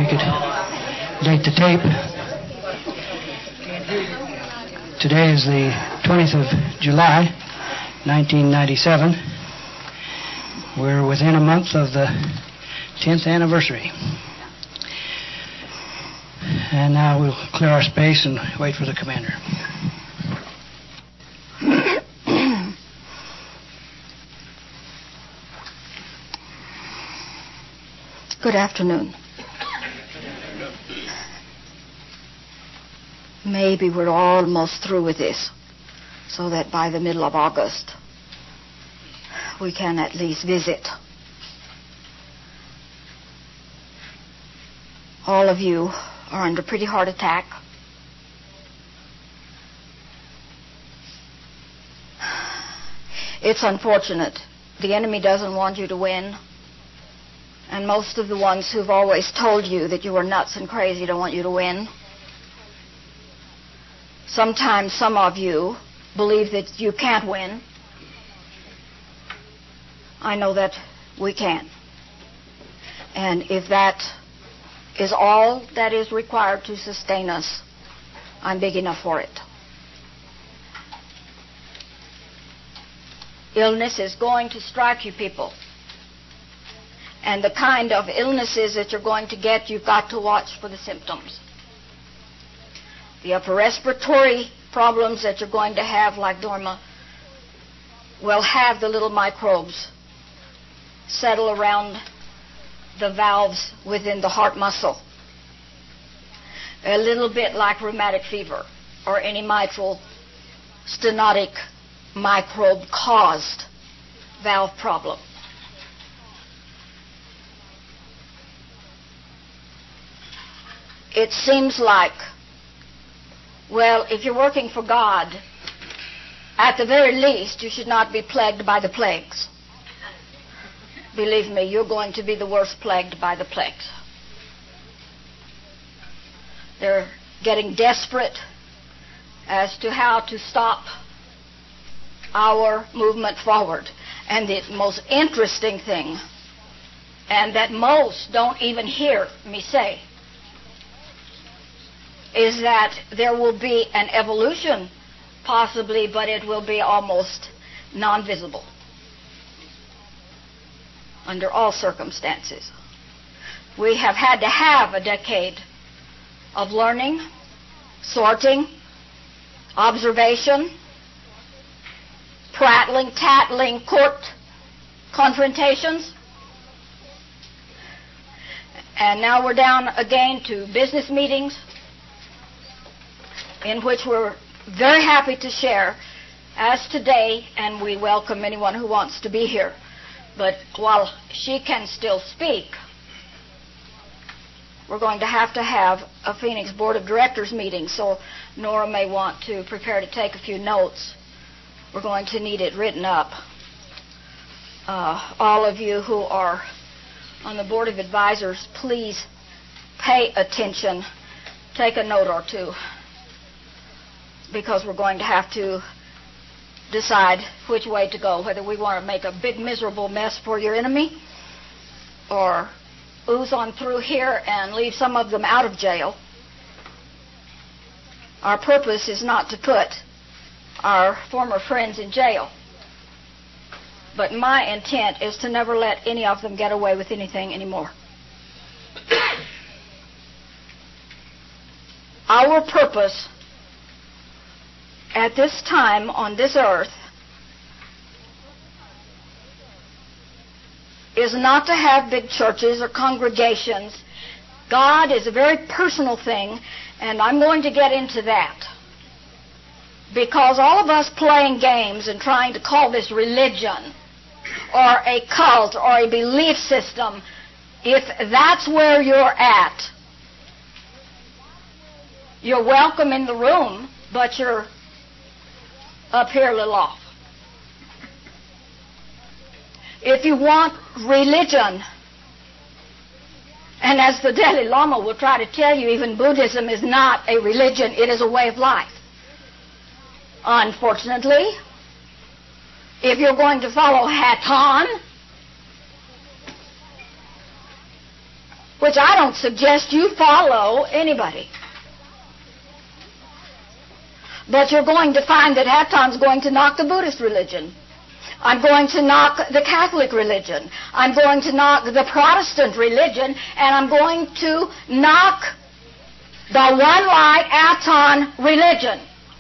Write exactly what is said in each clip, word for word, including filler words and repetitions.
we could date the tape. Today is the twentieth of July, nineteen ninety-seven. We're within a month of the tenth anniversary. And now we'll clear our space and wait for the commander. Good afternoon. Maybe we're almost through with this, so that by the middle of August, we can at least visit. All of you are under pretty hard attack. It's unfortunate. The enemy doesn't want you to win. And most of the ones who've always told you that you are nuts and crazy don't want you to win. Sometimes some of you believe that you can't win. I know that we can. And if that is all that is required to sustain us, I'm big enough for it. Illness is going to strike you people. And the kind of illnesses that you're going to get, you've got to watch for the symptoms. The upper respiratory problems that you're going to have, like Dorma, will have the little microbes settle around the valves within the heart muscle. A little bit like rheumatic fever or any mitral stenotic microbe-caused valve problem. It seems like, well, if you're working for God, at the very least, you should not be plagued by the plagues. Believe me, you're going to be the worst plagued by the plagues. They're getting desperate as to how to stop our movement forward. And the most interesting thing, and that most don't even hear me say, is that there will be an evolution, possibly, but it will be almost non-visible under all circumstances. We have had to have a decade of learning, sorting, observation, prattling, tattling, court confrontations. And now we're down again to business meetings, in which we're very happy to share, as today, and we welcome anyone who wants to be here. But while she can still speak, we're going to have to have a Phoenix Board of Directors meeting, so Nora may want to prepare to take a few notes. We're going to need it written up. Uh, all of you who are on the Board of Advisors, please pay attention. Take a note or two, because we're going to have to decide which way to go, whether we want to make a big miserable mess for your enemy or ooze on through here and leave some of them out of jail. Our purpose is not to put our former friends in jail, but my intent is to never let any of them get away with anything anymore. Our purpose at this time on this earth is not to have big churches or congregations. God is a very personal thing, and I'm going to get into that. Because all of us playing games and trying to call this religion or a cult or a belief system, if that's where you're at, you're welcome in the room, but you're up here a little off. If you want religion, and as the Dalai Lama will try to tell you, even Buddhism is not a religion, it is a way of life. Unfortunately, if you're going to follow Haton, which I don't suggest you follow anybody. But you're going to find that Haton's going to knock the Buddhist religion. I'm going to knock the Catholic religion. I'm going to knock the Protestant religion, and I'm going to knock the one light Aton religion.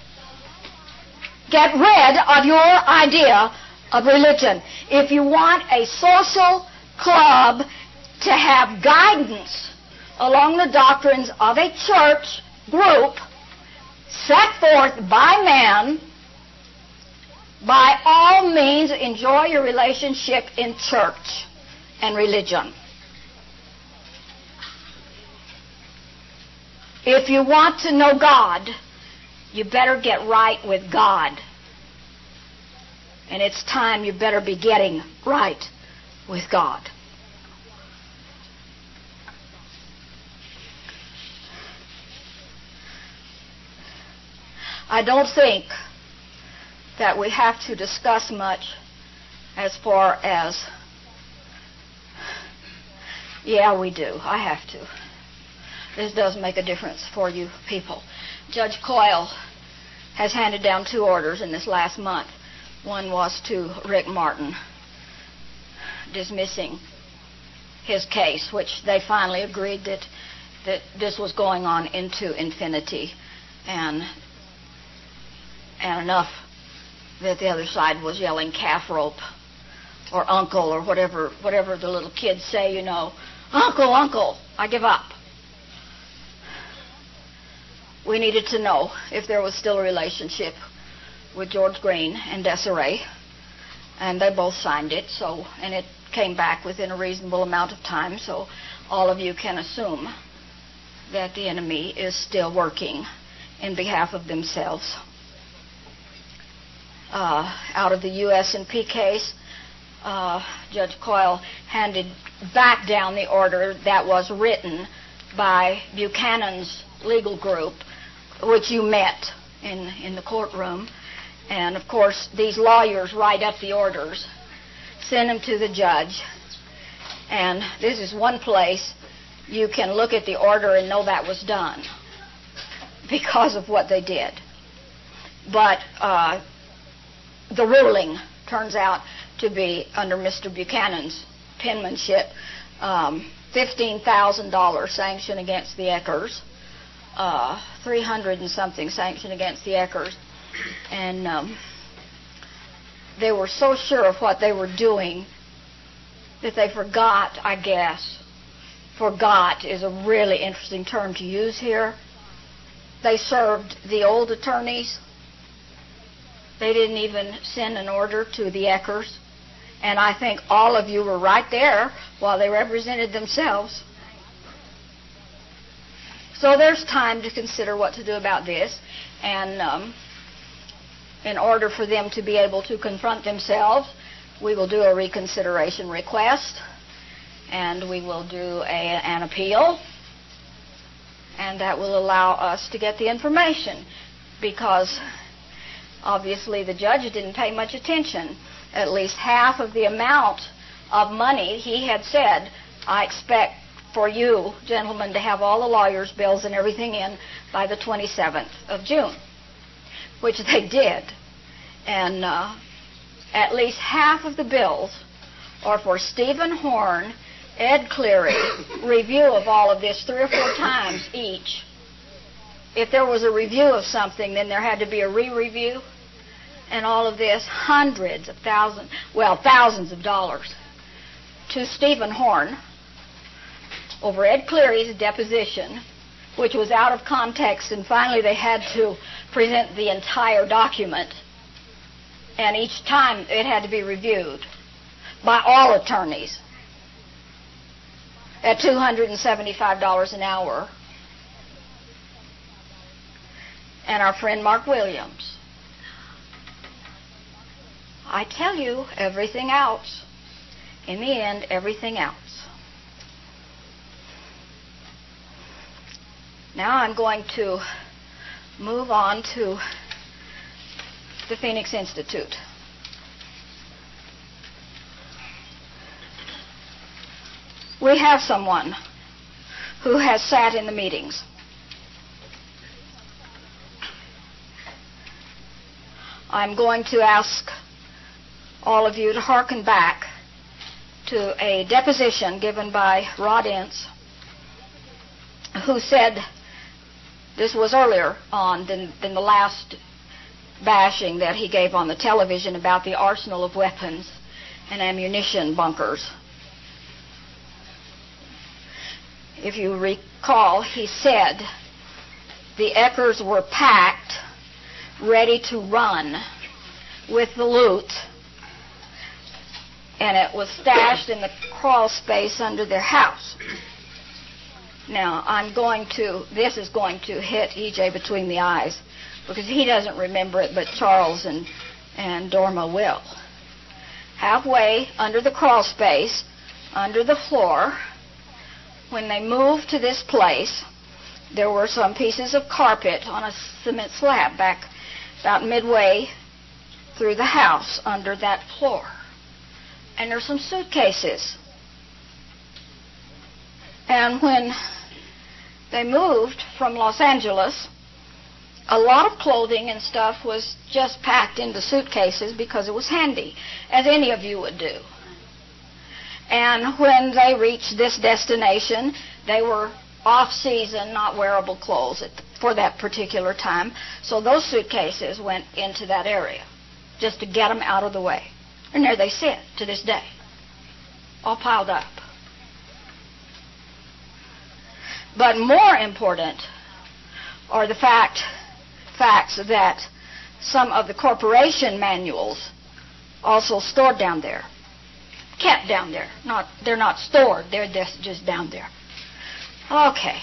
Get rid of your idea of religion. If you want a social club to have guidance along the doctrines of a church group set forth by man, by all means enjoy your relationship in church and religion. If you want to know God, you better get right with God. And it's time you better be getting right with God. I don't think that we have to discuss much as far as, yeah, we do. I have to. This does make a difference for you people. Judge Coyle has handed down two orders in this last month. One was to Rick Martin, dismissing his case, which they finally agreed that, that this was going on into infinity, and, and enough that the other side was yelling calf rope or uncle or whatever whatever the little kids say, you know, uncle, uncle, I give up. We needed to know if there was still a relationship with George Green and Desiree, and they both signed it, so, and it came back within a reasonable amount of time, so all of you can assume that the enemy is still working in behalf of themselves. Uh, out of the U S and P case, uh, Judge Coyle handed back down the order that was written by Buchanan's legal group, which you met in, in the courtroom. And, of course, these lawyers write up the orders, send them to the judge, and this is one place you can look at the order and know that was done because of what they did. But uh, the ruling turns out to be, under Mister Buchanan's penmanship, um, fifteen thousand dollars sanction against the Eckers, uh, three hundred and something sanction against the Eckers. And um, they were so sure of what they were doing that they forgot, I guess. Forgot is a really interesting term to use here. They served the old attorneys. They didn't even send an order to the Eckers. And I think all of you were right there while they represented themselves. So there's time to consider what to do about this. And um, in order for them to be able to confront themselves, we will do a reconsideration request. And we will do a, an appeal. And that will allow us to get the information. Because obviously the judge didn't pay much attention. At least half of the amount of money he had said, I expect for you, gentlemen, to have all the lawyers' bills and everything in by the twenty-seventh of June, which they did. And uh, at least half of the bills are for Stephen Horn, Ed Cleary, review of all of this three or four times each. If there was a review of something, then there had to be a re-review. And all of this, hundreds of thousands, well, thousands of dollars to Stephen Horn over Ed Cleary's deposition, which was out of context, and finally they had to present the entire document, and each time it had to be reviewed by all attorneys at two hundred seventy-five dollars an hour. And our friend Mark Williams. I tell you, everything else. In the end, everything else. Now I'm going to move on to the Phoenix Institute. We have someone who has sat in the meetings. I'm going to ask all of you to hearken back to a deposition given by Rod Ince, who said, this was earlier on than, than the last bashing that he gave on the television about the arsenal of weapons and ammunition bunkers. If you recall, he said the Eckers were packed, ready to run with the loot, and it was stashed in the crawl space under their house. Now, I'm going to, this is going to hit E J between the eyes, because he doesn't remember it, but Charles and, and Dorma will. Halfway under the crawl space, under the floor, when they moved to this place, there were some pieces of carpet on a cement slab back about midway through the house under that floor. And there's some suitcases. And when they moved from Los Angeles, a lot of clothing and stuff was just packed into suitcases because it was handy, as any of you would do. And when they reached this destination, they were off-season, not wearable clothes at, for that particular time. So those suitcases went into that area just to get them out of the way. And there they sit to this day, all piled up. But more important are the fact, facts that some of the corporation manuals also stored down there. Kept down there. Not, they're not stored. They're just, just down there. Okay.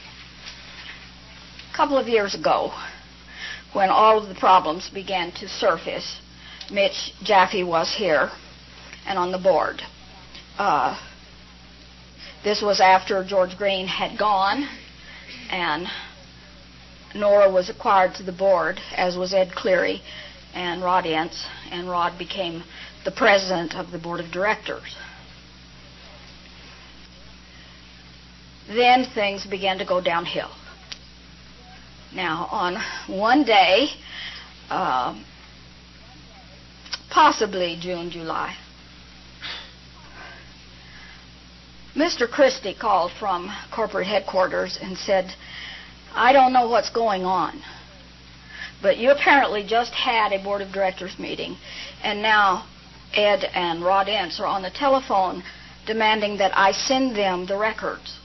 A couple of years ago, when all of the problems began to surface, Mitch Jaffe was here and on the board. Uh, this was after George Green had gone, and Nora was acquired to the board, as was Ed Cleary and Rod Ince, and Rod became the president of the board of directors. Then things began to go downhill. Now, on one day, uh, possibly June, July, Mister Christie called from corporate headquarters and said, I don't know what's going on, but you apparently just had a board of directors meeting, and now Ed and Rod Ince are on the telephone demanding that I send them the records.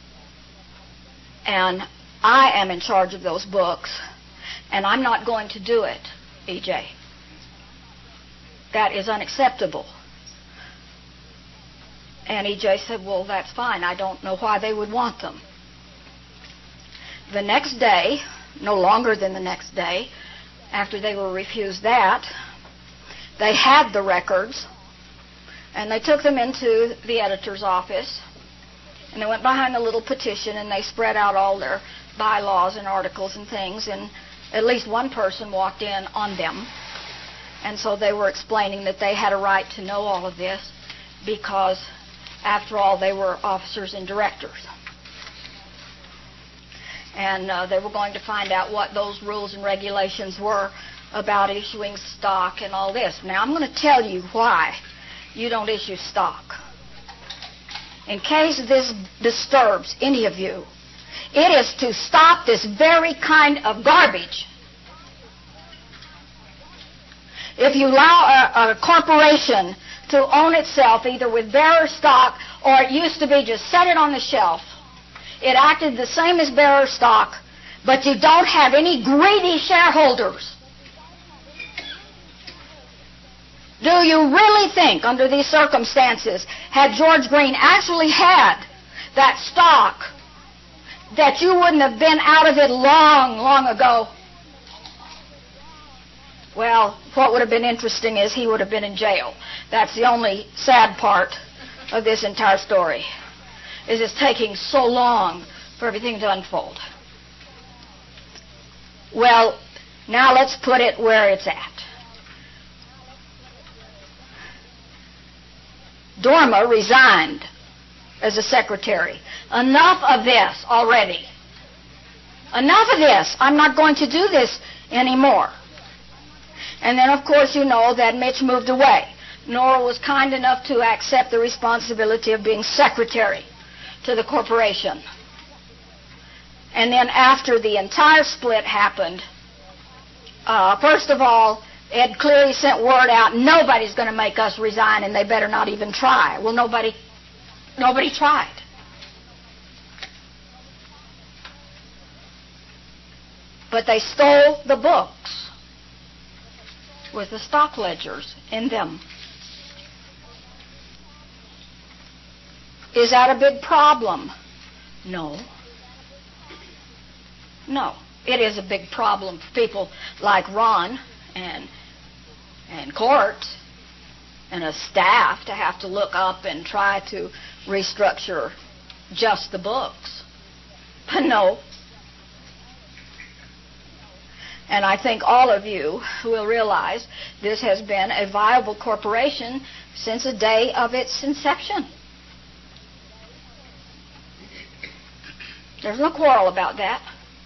And I am in charge of those books, and I'm not going to do it, E J. That is unacceptable. And E J said, well, that's fine. I don't know why they would want them. The next day, no longer than the next day, after they were refused that, they had the records, and they took them into the editor's office, and they went behind a little petition, and they spread out all their bylaws and articles and things, and at least one person walked in on them. And so they were explaining that they had a right to know all of this because, after all, they were officers and directors. And uh, they were going to find out what those rules and regulations were about issuing stock and all this. Now, I'm going to tell you why you don't issue stock. In case this disturbs any of you, it is to stop this very kind of garbage. If you allow a, a corporation to own itself either with bearer stock or it used to be just set it on the shelf, it acted the same as bearer stock, but you don't have any greedy shareholders. Do you really think, under these circumstances, had George Green actually had that stock, that you wouldn't have been out of it long, long ago? Well, what would have been interesting is he would have been in jail. That's the only sad part of this entire story, is it's taking so long for everything to unfold. Well, now let's put it where it's at. Dorma resigned as a secretary. Enough of this already. Enough of this. I'm not going to do this anymore. And then, of course, you know that Mitch moved away. Nora was kind enough to accept the responsibility of being secretary to the corporation. And then after the entire split happened, uh, first of all, Ed Cleary sent word out, nobody's going to make us resign, and they better not even try. Well, nobody, nobody tried. But they stole the books with the stock ledgers in them. Is that a big problem? No. No. It is a big problem for people like Ron and and Court and a staff to have to look up and try to restructure just the books. But no. And I think all of you will realize this has been a viable corporation since the day of its inception. There's no quarrel about that.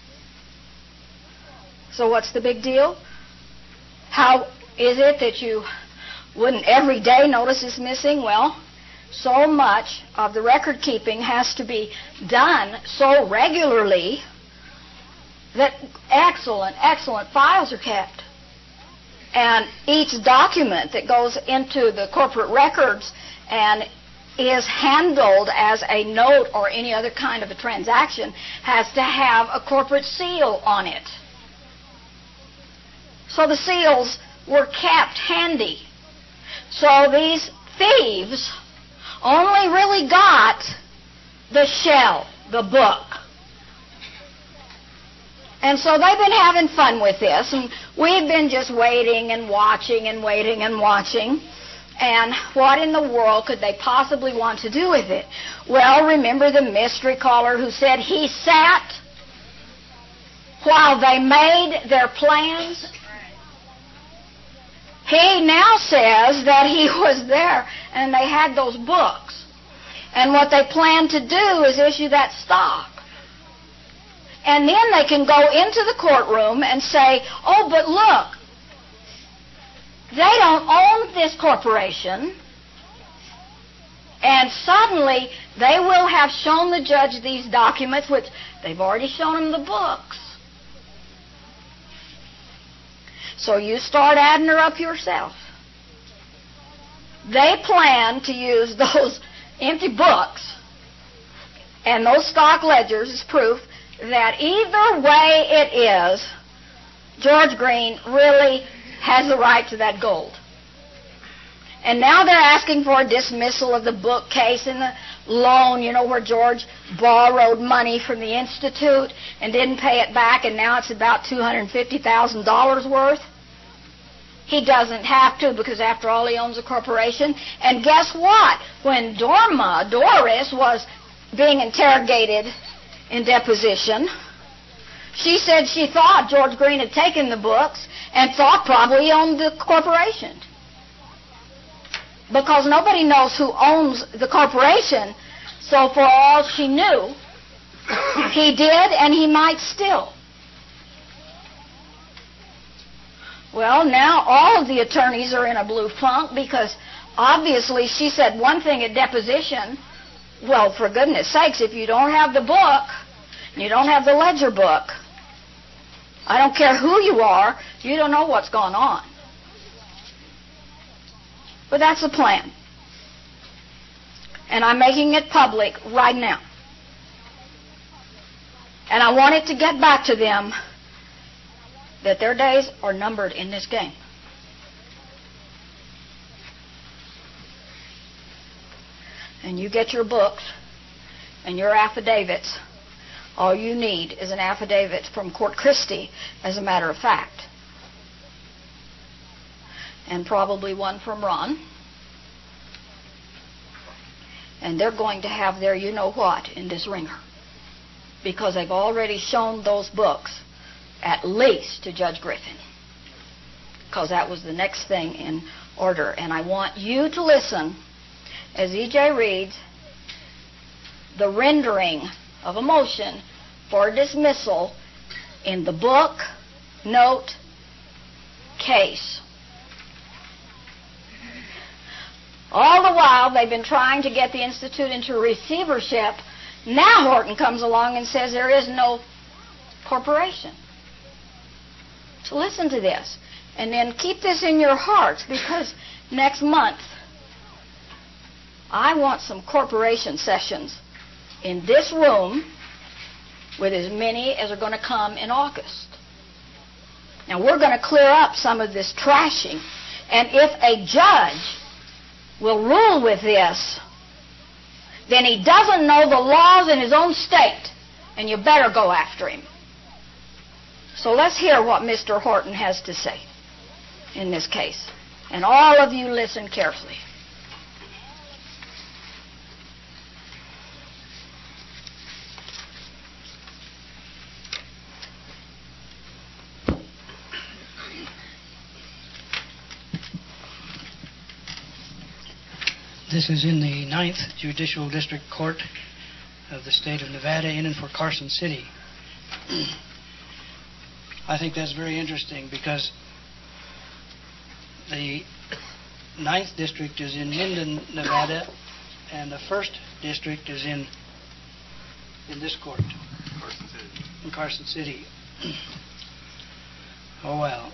So what's the big deal? How is it that you wouldn't every day notice it's missing? Well, so much of the record keeping has to be done so regularly that excellent, excellent files are kept. And each document that goes into the corporate records and is handled as a note or any other kind of a transaction has to have a corporate seal on it. So the seals were kept handy. So these thieves only really got the shell, the book. And so they've been having fun with this, and we've been just waiting and watching and waiting and watching. And what in the world could they possibly want to do with it? Well, remember the mystery caller who said he sat while they made their plans? He now says that he was there and they had those books. And what they plan to do is issue that stock. And then they can go into the courtroom and say, oh, but look, they don't own this corporation. And suddenly they will have shown the judge these documents, which they've already shown him the books. So you start adding her up yourself. They plan to use those empty books and those stock ledgers as proof that either way it is, George Green really has the right to that gold. And now they're asking for a dismissal of the book case and the loan, you know, where George borrowed money from the Institute and didn't pay it back, and now it's about two hundred fifty thousand dollars worth. He doesn't have to, because after all, he owns a corporation. And guess what? When Dorma, Doris, was being interrogated in deposition, she said she thought George Green had taken the books and thought probably he owned the corporation. Because nobody knows who owns the corporation, so for all she knew, he did and he might still. Well, now all of the attorneys are in a blue funk because obviously she said one thing at deposition. Well, for goodness sakes, if you don't have the book, you don't have the ledger book, I don't care who you are, you don't know what's going on. But that's the plan. And I'm making it public right now. And I want it to get back to them that their days are numbered in this game. And you get your books and your affidavits. All you need is an affidavit from Court Christie, as a matter of fact. And probably one from Ron. And they're going to have their you-know-what in this ringer. Because they've already shown those books, at least to Judge Griffin. Because that was the next thing in order. And I want you to listen as E J reads the rendering of a motion for dismissal in the book, note, case. All the while, they've been trying to get the Institute into receivership. Now Horton comes along and says there is no corporation. So listen to this. And then keep this in your hearts, because next month I want some corporation sessions in this room with as many as are going to come in August. Now we're going to clear up some of this trashing. And if a judge will rule with this, then he doesn't know the laws in his own state, and you better go after him. So let's hear what Mister Horton has to say in this case. And all of you listen carefully. This is in the Ninth Judicial District Court of the state of Nevada, in and for Carson City. I think that's very interesting because the Ninth District is in Minden, Nevada, and the First District is in in this court, Carson City. in Carson City. Oh well.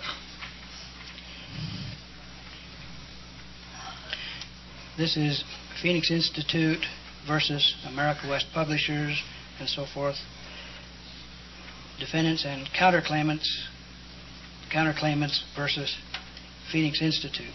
This is Phoenix Institute versus America West Publishers and so forth. Defendants and counterclaimants, counterclaimants versus Phoenix Institute.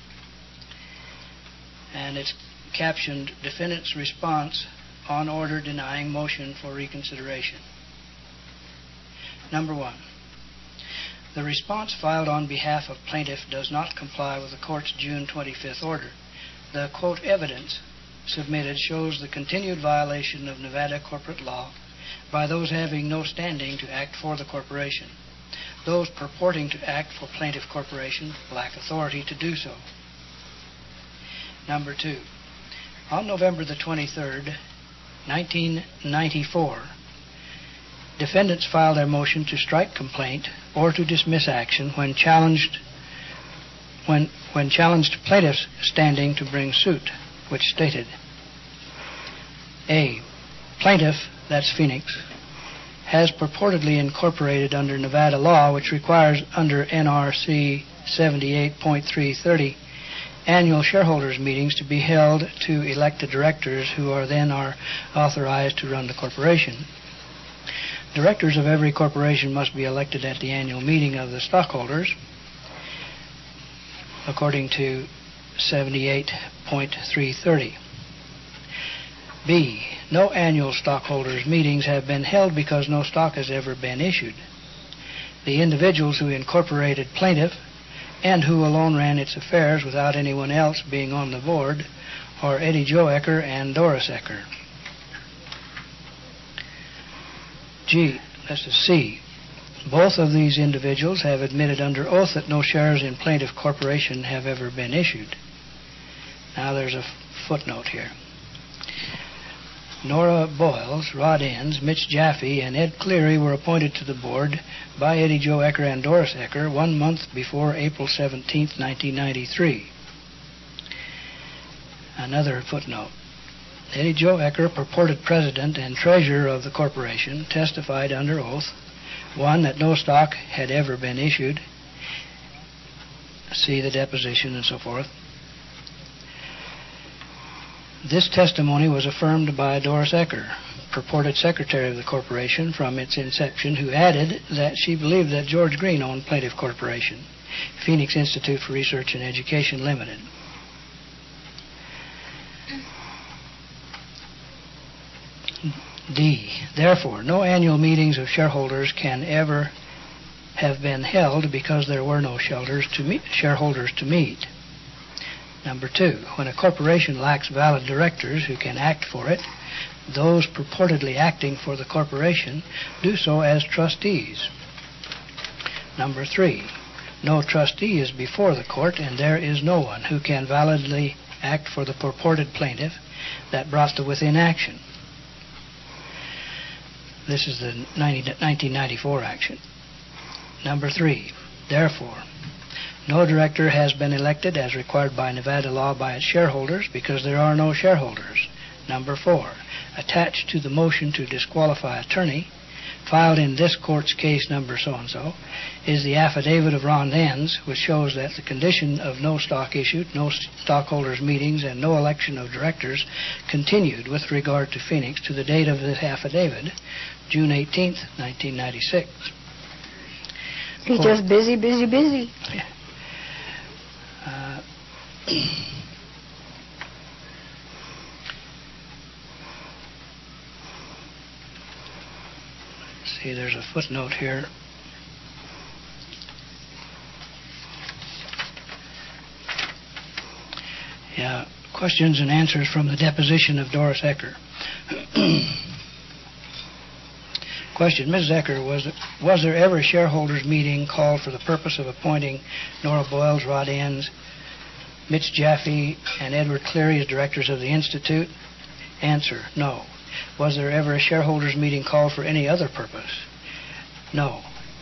And it's captioned Defendant's Response on Order Denying Motion for Reconsideration. Number one. The response filed on behalf of plaintiff does not comply with the court's June twenty-fifth order. The, quote, evidence submitted shows the continued violation of Nevada corporate law by those having no standing to act for the corporation. Those purporting to act for plaintiff corporation lack authority to do so. Number two, on November the twenty-third, nineteen ninety-four, defendants filed their motion to strike complaint or to dismiss action when challenged when when challenged plaintiff's standing to bring suit, which stated, A. Plaintiff, that's Phoenix, has purportedly incorporated under Nevada law, which requires under N R C seventy-eight point three thirty annual shareholders meetings to be held to elect the directors who are then are authorized to run the corporation. Directors of every corporation must be elected at the annual meeting of the stockholders, according to seventy-eight point three thirty. B. No annual stockholders' meetings have been held because no stock has ever been issued. The individuals who incorporated plaintiff and who alone ran its affairs without anyone else being on the board are Eddie Joe Ecker and Doris Ecker. G. This is C. Both of these individuals have admitted under oath that no shares in plaintiff corporation have ever been issued. Now there's a footnote here. Nora Boyles, Rod Enns, Mitch Jaffe, and Ed Cleary were appointed to the board by Eddie Joe Ecker and Doris Ecker one month before April seventeenth, nineteen ninety-three. Another footnote. Eddie Joe Ecker, purported president and treasurer of the corporation, testified under oath, one, that no stock had ever been issued, see the deposition and so forth. This testimony was affirmed by Doris Ecker, purported secretary of the corporation from its inception, who added that she believed that George Green owned Plaintiff Corporation, Phoenix Institute for Research and Education Limited. D. Therefore, no annual meetings of shareholders can ever have been held because there were no shareholders to meet. Shareholders to meet. Number two, when a corporation lacks valid directors who can act for it, those purportedly acting for the corporation do so as trustees. Number three, no trustee is before the court, and there is no one who can validly act for the purported plaintiff that brought the within action. This is the nineteen ninety-four action. Number three, therefore, no director has been elected as required by Nevada law by its shareholders because there are no shareholders. Number four, attached to the motion to disqualify attorney, filed in this court's case number so-and-so, is the affidavit of Ron Dens, which shows that the condition of no stock issued, no stockholders' meetings, and no election of directors continued with regard to Phoenix to the date of this affidavit, June eighteenth, nineteen ninety-six. He's Court. Just busy, busy, busy. Yeah. Uh, see, there's a footnote here. Yeah, questions and answers from the deposition of Doris Ecker. Question, Missus Ecker, was, was there ever a shareholders meeting called for the purpose of appointing Nora Boyles, Rod Enns, Mitch Jaffe, and Edward Cleary as directors of the Institute? Answer, no. Was there ever a shareholders meeting called for any other purpose? No.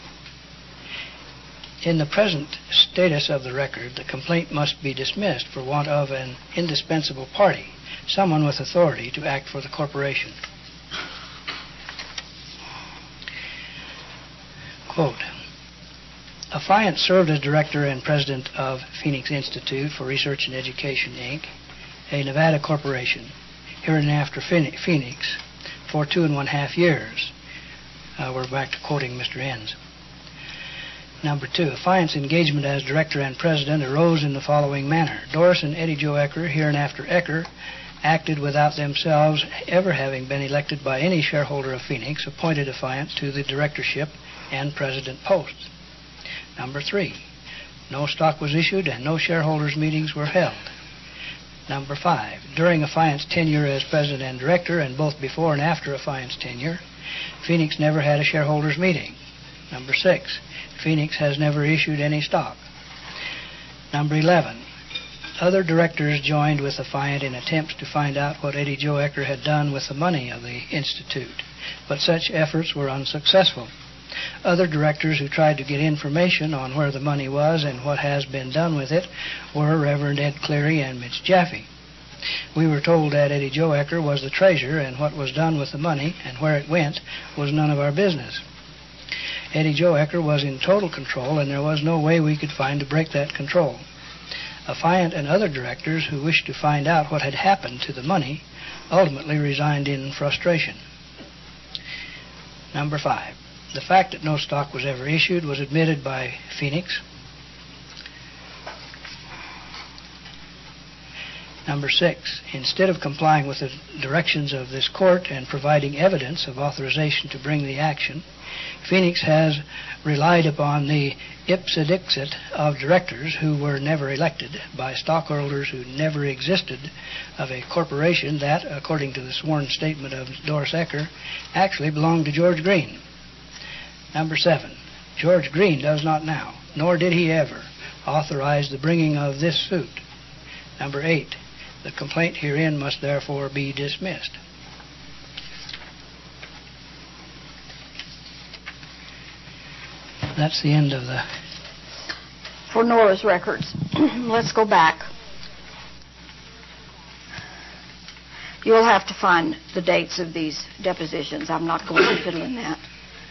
In the present status of the record, the complaint must be dismissed for want of an indispensable party, someone with authority to act for the corporation. Quote, Affiant served as director and president of Phoenix Institute for Research and Education, Incorporated, a Nevada corporation, hereinafter Phoenix, for two and one half years. Uh, we're back to quoting Mister Enns. Number two, Affiant's engagement as director and president arose in the following manner. Doris and Eddie Joe Ecker, hereinafter Ecker, acted without themselves ever having been elected by any shareholder of Phoenix, appointed Affiant to the directorship and president posts. Number three, no stock was issued and no shareholders' meetings were held. Number five, during Affiant's tenure as president and director, and both before and after Affiant's tenure, Phoenix never had a shareholders' meeting. Number six, Phoenix has never issued any stock. Number eleven, other directors joined with Affiant in attempts to find out what Eddie Joe Ecker had done with the money of the Institute, but such efforts were unsuccessful. Other directors who tried to get information on where the money was and what has been done with it were Reverend Ed Cleary and Mitch Jaffe. We were told that Eddie Joe Ecker was the treasurer, and what was done with the money and where it went was none of our business. Eddie Joe Ecker was in total control, and there was no way we could find to break that control. Affiant and other directors who wished to find out what had happened to the money ultimately resigned in frustration. Number five, the fact that no stock was ever issued was admitted by Phoenix. Number six, instead of complying with the directions of this court and providing evidence of authorization to bring the action, Phoenix has relied upon the ipse dixit of directors who were never elected by stockholders who never existed of a corporation that, according to the sworn statement of Doris Ecker, actually belonged to George Green. Number seven, George Green does not now, nor did he ever, authorize the bringing of this suit. Number eight, the complaint herein must therefore be dismissed. That's the end of the... For Nora's records. Let's go back. You'll have to find the dates of these depositions. I'm not going to fiddle in that.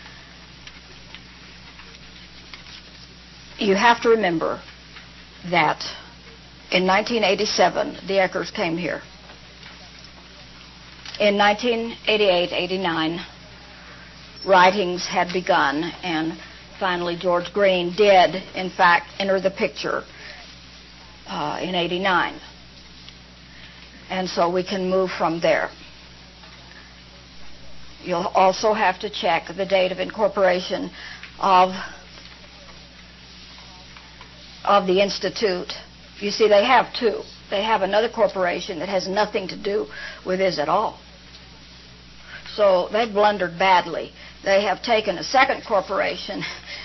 You have to remember that in nineteen eighty-seven, the Eckers came here. In nineteen eighty-eight eighty-nine, writings had begun, and finally George Green did, in fact, enter the picture uh, in eighty-nine. And so we can move from there. You'll also have to check the date of incorporation of of the Institute. You see, they have two. They have another corporation that has nothing to do with this at all. So they've blundered badly. They have taken a second corporation.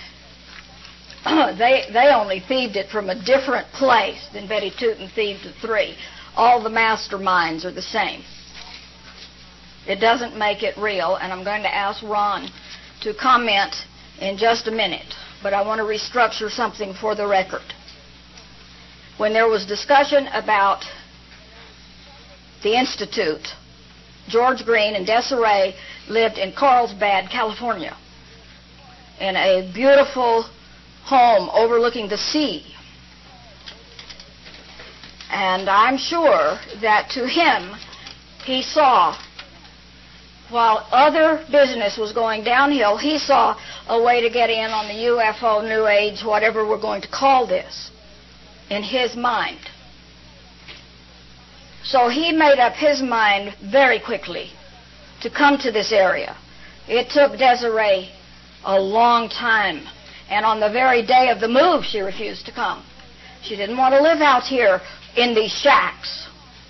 they they only thieved it from a different place than Betty Tootin thieved the three. All the masterminds are the same. It doesn't make it real, and I'm going to ask Ron to comment in just a minute, but I want to restructure something for the record. When there was discussion about the Institute, George Green and Desiree lived in Carlsbad, California, in a beautiful home overlooking the sea. And I'm sure that to him, he saw, while other business was going downhill, he saw a way to get in on the U F O, New Age, whatever we're going to call this, in his mind. So he made up his mind very quickly to come to this area. It took Desiree a long time, and on the very day of the move, she refused to come. She didn't want to live out here in these shacks.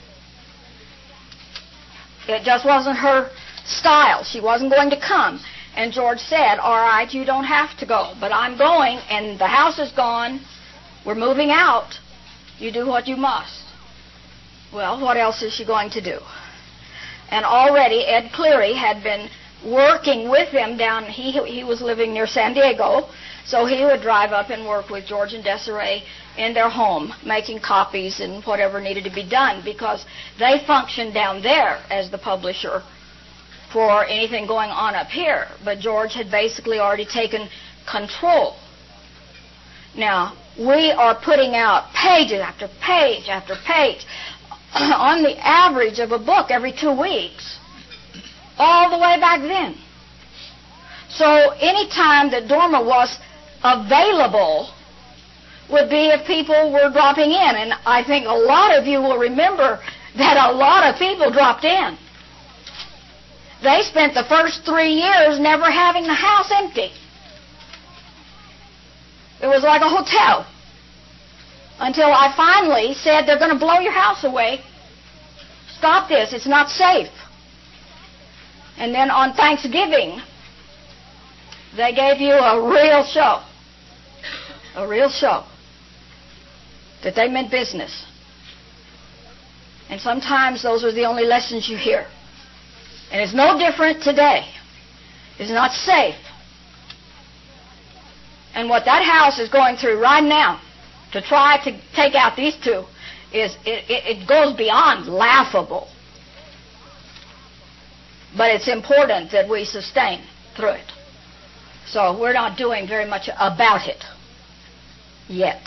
It just wasn't her style. She wasn't going to come. And George said, all right, you don't have to go, but I'm going, and the house is gone. We're moving out. You do what you must. Well, what else is she going to do? And already Ed Cleary had been working with them down, he, he was living near San Diego, so he would drive up and work with George and Desiree in their home, making copies and whatever needed to be done, because they functioned down there as the publisher for anything going on up here. But George had basically already taken control. Now, we are putting out pages after page after page on the average of a book every two weeks, all the way back then. So any time that Dorma was available would be if people were dropping in. And I think a lot of you will remember that a lot of people dropped in. They spent the first three years never having the house empty. It was like a hotel. Until I finally said, they're going to blow your house away. Stop this. It's not safe. And then on Thanksgiving, they gave you a real show. A real show. That they meant business. And sometimes those are the only lessons you hear. And it's no different today. It's not safe. And what that house is going through right now to try to take out these two is it, it, it goes beyond laughable. But it's important that we sustain through it. So we're not doing very much about it yet.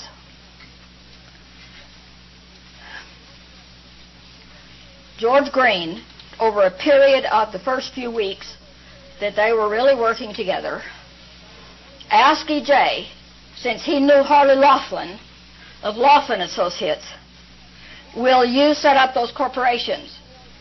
George Green, over a period of the first few weeks that they were really working together, asked E J, since he knew Harley Laughlin of Laughlin Associates, will you set up those corporations?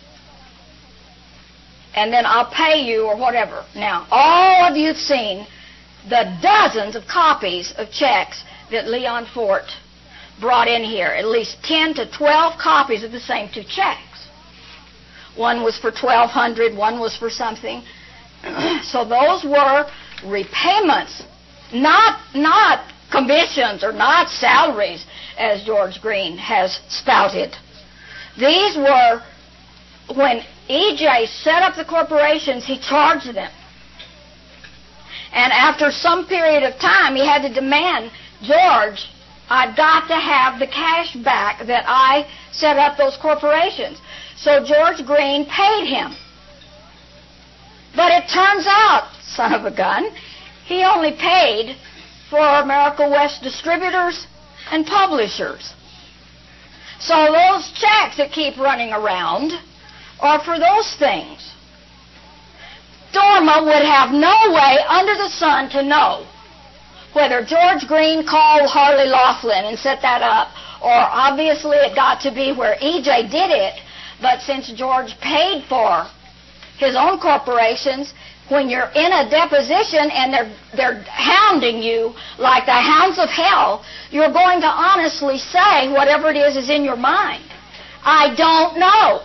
And then I'll pay you or whatever. Now, all of you have seen the dozens of copies of checks that Leon Fort brought in here, at least ten to twelve copies of the same two checks. One was for twelve hundred dollars, one was for something. So those were repayments, not, not commissions or not salaries, as George Green has spouted. These were, when E J set up the corporations, he charged them. And after some period of time, he had to demand, George, I've got to have the cash back that I set up those corporations. So George Green paid him. But it turns out, son of a gun, he only paid for America West distributors and publishers. So those checks that keep running around are for those things. Dorma would have no way under the sun to know whether George Green called Harley Laughlin and set that up, or obviously it got to be where E J did it. But since George paid for his own corporations, when you're in a deposition and they're, they're hounding you like the hounds of hell, you're going to honestly say whatever it is is in your mind. I don't know.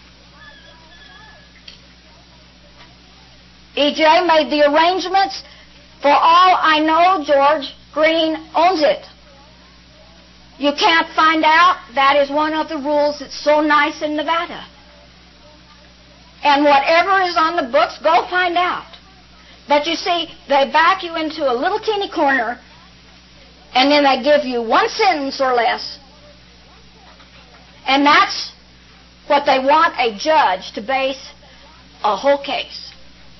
E J made the arrangements. For all I know, George Green owns it. You can't find out. That is one of the rules that's so nice in Nevada. And whatever is on the books, go find out. But you see, they back you into a little teeny corner, and then they give you one sentence or less. And that's what they want a judge to base a whole case.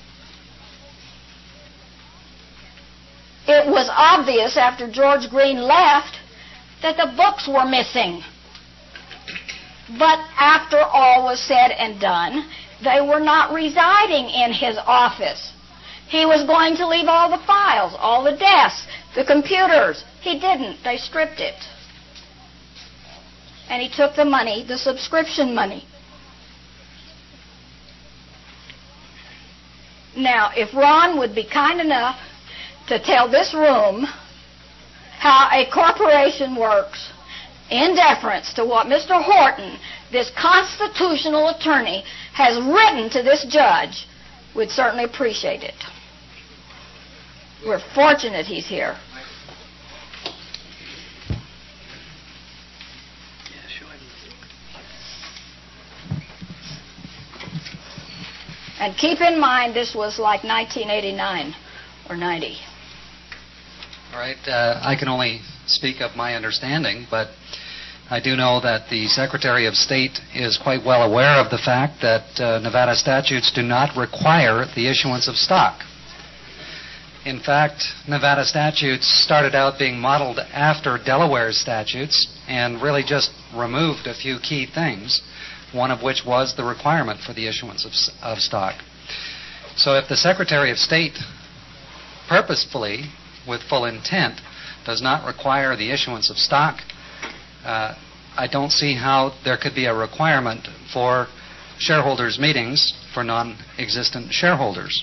It was obvious after George Green left that the books were missing. But after all was said and done, they were not residing in his office. He was going to leave all the files, all the desks, the computers. He didn't. They stripped it. And he took the money, the subscription money. Now, if Ron would be kind enough to tell this room how a corporation works in deference to what Mister Horton, this constitutional attorney, has written to this judge, we'd certainly appreciate it. We're fortunate he's here. And keep in mind, this was like nineteen eighty-nine or ninety. All right. Uh, I can only speak of my understanding, but I do know that the Secretary of State is quite well aware of the fact that uh, Nevada statutes do not require the issuance of stock. In fact, Nevada statutes started out being modeled after Delaware's statutes and really just removed a few key things, one of which was the requirement for the issuance of, of stock. So if the Secretary of State purposefully, with full intent, does not require the issuance of stock, uh, I don't see how there could be a requirement for shareholders' meetings for non-existent shareholders.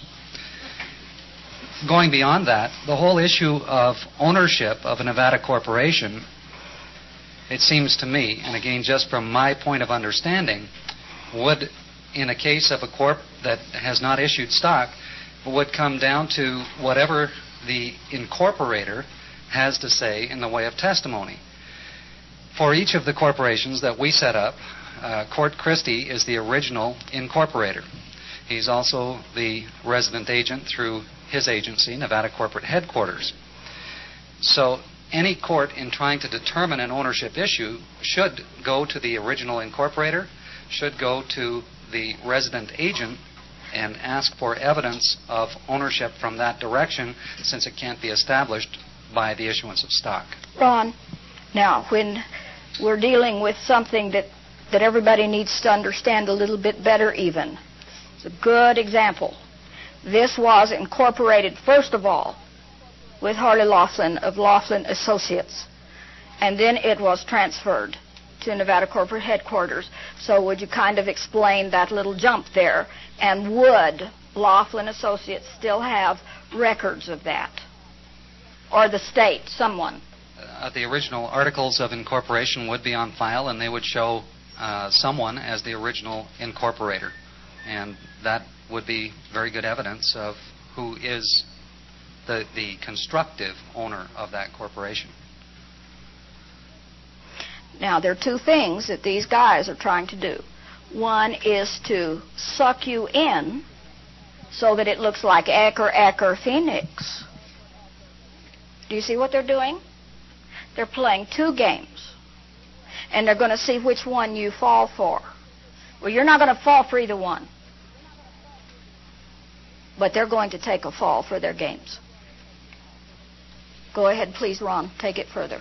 Going beyond that, the whole issue of ownership of a Nevada corporation, it seems to me, and again just from my point of understanding, would, in a case of a corp that has not issued stock, would come down to whatever the incorporator has to say in the way of testimony. For each of the corporations that we set up, uh, Court Christie is the original incorporator. He's also the resident agent through his agency, Nevada Corporate Headquarters. So any court in trying to determine an ownership issue should go to the original incorporator, should go to the resident agent and ask for evidence of ownership from that direction, since it can't be established by the issuance of stock. Ron, now when we're dealing with something that, that everybody needs to understand a little bit better even, it's a good example. This was incorporated, first of all, with Harley Laughlin of Laughlin Associates, and then it was transferred to Nevada Corporate Headquarters. So would you kind of explain that little jump there, and would Laughlin Associates still have records of that? Or the state, someone? Uh, the original articles of incorporation would be on file, and they would show uh, someone as the original incorporator. And that would be very good evidence of who is the, the constructive owner of that corporation. Now, there are two things that these guys are trying to do. One is to suck you in so that it looks like Acker, Acker, Phoenix. Do you see what they're doing? They're playing two games, and they're going to see which one you fall for. Well, you're not going to fall for either one, but they're going to take a fall for their games. Go ahead, please, Ron. Take it further.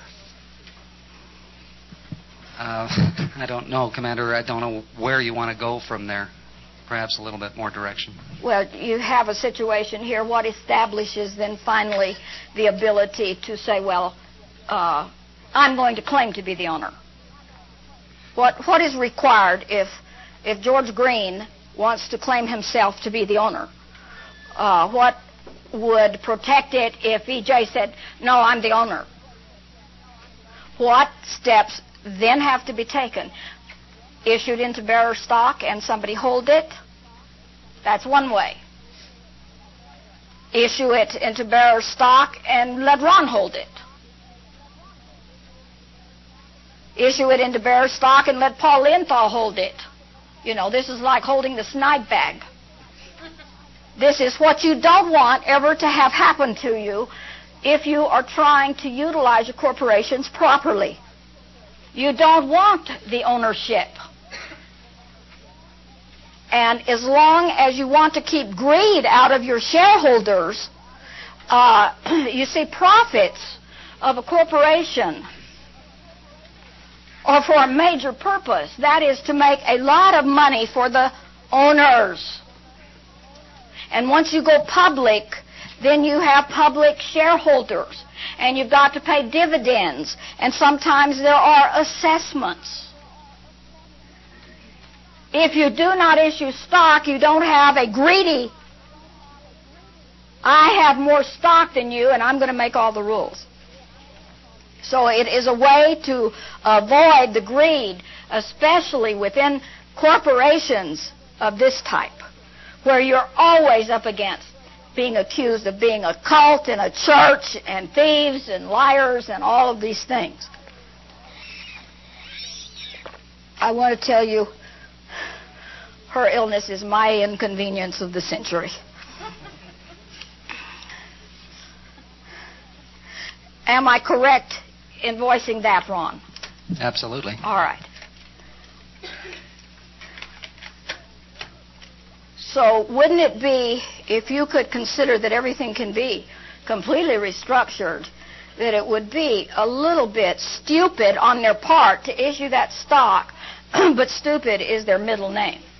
Uh, I don't know, Commander. I don't know where you want to go from there. Perhaps a little bit more direction. Well, you have a situation here. What establishes then finally the ability to say, well, uh, I'm going to claim to be the owner? What What is required if if George Green wants to claim himself to be the owner? Uh, what would protect it if E J said, no, I'm the owner? What steps then have to be taken? Issued into bearer stock and somebody hold it? That's one way. Issue it into bearer stock and let Ron hold it. Issue it into bearer stock and let Paul Linthal hold it. You know, this is like holding the snipe bag. This is what you don't want ever to have happen to you if you are trying to utilize your corporations properly. You don't want the ownership. And as long as you want to keep greed out of your shareholders, uh, you see, profits of a corporation are for a major purpose. That is to make a lot of money for the owners. And once you go public, then you have public shareholders. And you've got to pay dividends. And sometimes there are assessments. If you do not issue stock, you don't have a greedy, I have more stock than you, and I'm going to make all the rules. So it is a way to avoid the greed, especially within corporations of this type, where you're always up against being accused of being a cult and a church and thieves and liars and all of these things. I want to tell you, her illness is my inconvenience of the century. Am I correct in voicing that, Ron? Absolutely. All right. So wouldn't it be, if you could consider that everything can be completely restructured, that it would be a little bit stupid on their part to issue that stock, but stupid is their middle name.